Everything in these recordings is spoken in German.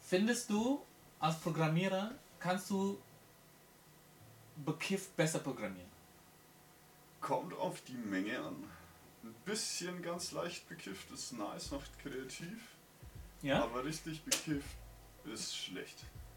Findest du, als Programmierer kannst du bekifft besser programmieren? Kommt auf die Menge an. Ein bisschen ganz leicht bekifft ist nice, macht kreativ. Ja? Aber richtig bekifft ist schlecht.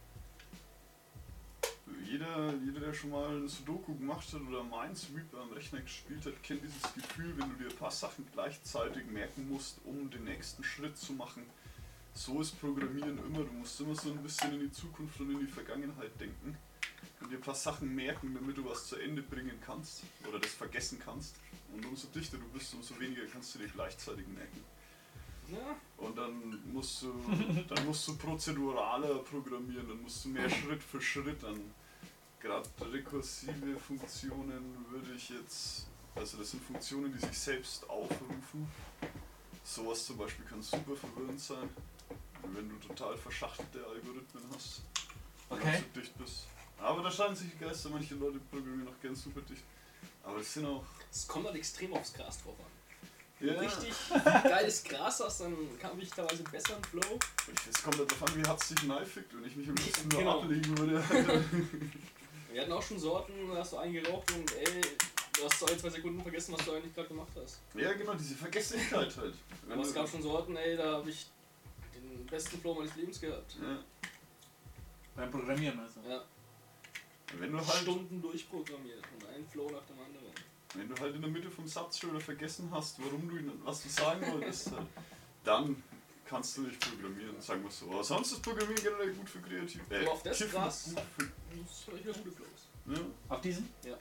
Jeder, der schon mal ein Sudoku gemacht hat oder Minesweeper am Rechner gespielt hat, kennt dieses Gefühl, wenn du dir ein paar Sachen gleichzeitig merken musst, um den nächsten Schritt zu machen. So ist Programmieren immer. Du musst immer so ein bisschen in die Zukunft und in die Vergangenheit denken und dir ein paar Sachen merken, damit du was zu Ende bringen kannst oder das vergessen kannst. Und umso dichter du bist, umso weniger kannst du dir gleichzeitig merken. Ja. Und dann musst du prozeduraler programmieren, dann musst du mehr Schritt für Schritt an. Gerade rekursive Funktionen würde ich jetzt, also das sind Funktionen, die sich selbst aufrufen. Sowas zum Beispiel kann super verwirrend sein, wenn du total verschachtelte Algorithmen hast, wenn Okay. du zu dicht bist. Aber da scheiden sich die Geister, manche Leute programmieren auch gern super dicht. Aber es sind auch... Es kommt halt extrem aufs Gras drauf an. Wenn Ja, du richtig geiles Gras hast, dann kann ich teilweise einen besseren Flow. es kommt halt darauf an, wie hat's dich neifigt, wenn ich mich am liebsten nur Genau. ablegen würde. Wir hatten auch schon Sorten, da hast du eingeraucht und ey, du hast 2 Sekunden vergessen, was du eigentlich gerade gemacht hast. Ja, genau, diese Vergesslichkeit halt. Aber es gab schon Sorten, ey, da habe ich den besten Flow meines Lebens gehabt. Ja, Beim Programmieren also. Ja, wenn du halt Stunden durchprogrammiert und ein Flow nach dem anderen. Wenn du halt in der Mitte vom Satz schon wieder vergessen hast, was du sagen wolltest, dann kannst du nicht programmieren, sagen wir so. Aber sonst ist Programmieren generell gut für kreativ. Aber auf das Kiffen Gras- ist gut für, Das habe ich wieder gute Flows. ja. Auf diesen? Ja.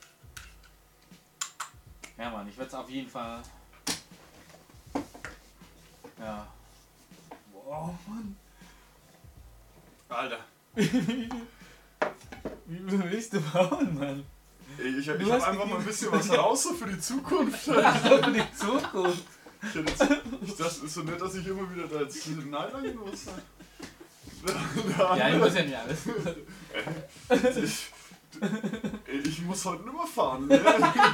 Ja, Mann, ich werde es auf jeden Fall. Ja. Wow, Mann. Alter, Wie willst du bauen, Mann? ey, ich Du hab hast einfach mal ein bisschen was raus so für die Zukunft. Ach, für die Zukunft. Ich dachte, es ist so nett, dass ich immer wieder da jetzt Nein sagen muss. Ja, ich muss ja nicht alles. Ich muss heute nicht mehr fahren. Ne?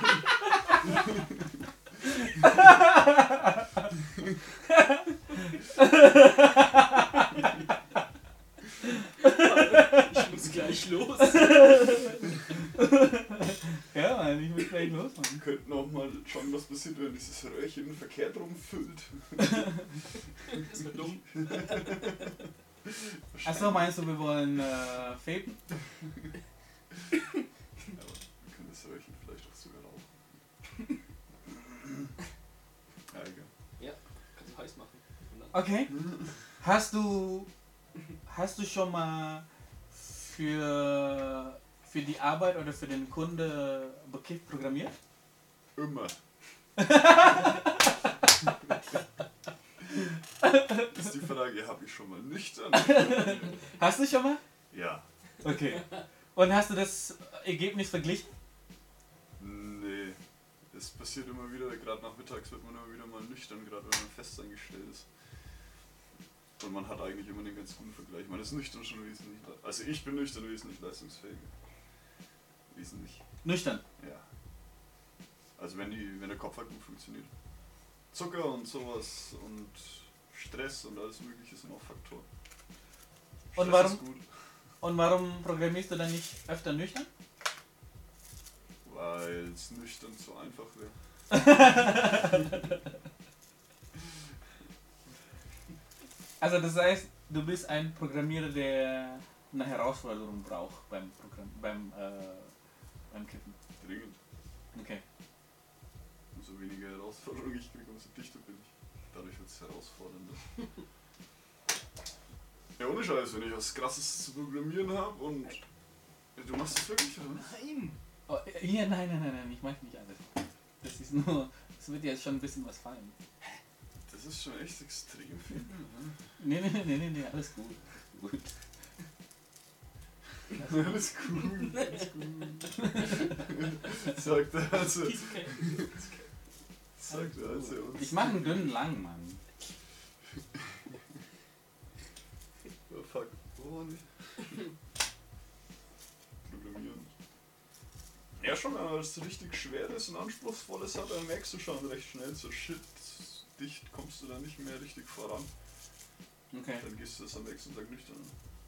Ich muss gleich los. Ja, Mann, ich muss gleich los, Mann. Wir könnten auch mal schauen, was passiert, wenn dieses Röhrchen verkehrt rumfüllt. Das wird dumm. Achso, meinst du, wir wollen fapen? Aber wir können das Röhrchen vielleicht auch sogar rauchen. Ja, egal. Ja, kannst du heiß machen. Okay. Hast du schon mal für die Arbeit oder für den Kunde bekifft programmiert? Immer. Ist die Frage, habe ich schon mal nüchtern? Hast du schon mal? Ja. Okay. Und hast du das Ergebnis verglichen? Nee. Es passiert immer wieder, gerade nachmittags wird man immer wieder mal nüchtern, gerade wenn man fest eingestellt ist. Und man hat eigentlich immer den ganz guten Vergleich. Man ist nüchtern schon wesentlich. Also ich bin nüchtern wesentlich leistungsfähiger. Wesentlich. Nüchtern. Ja. Also wenn der Kopf halt gut funktioniert. Zucker und sowas und Stress und alles mögliche sind auch Faktoren. Und Stress warum? ist gut, Und warum programmierst du dann nicht öfter nüchtern? weil es nüchtern zu einfach wäre. Also das heißt, du bist ein Programmierer, der eine Herausforderung braucht beim Kippen. Dringend. Okay. Umso weniger Herausforderungen ich kriege, umso dichter bin ich. Dadurch wird es herausfordernder. Ja, ohne Scheiß, wenn ich was Krasses zu programmieren habe und... Du machst das wirklich, oder? Nein! Oh, hier, nein, ich mag nicht alles. Das ist nur, es wird jetzt schon ein bisschen was fallen. Das ist schon echt extrem viel. Ne? Nee, alles gut. Gut. Alles cool, alles cool. Sagt er also. Piece of cake. Sagt er also uns. Ich mache einen dünnen lang, Mann. Oh fuck. Oh nicht. Programmieren. Ja schon, wenn man was richtig Schweres und Anspruchsvolles hat, dann merkst du schon recht schnell so shit, dicht kommst du da nicht mehr richtig voran. Okay. Dann gehst du das am nächsten Tag nüchtern an.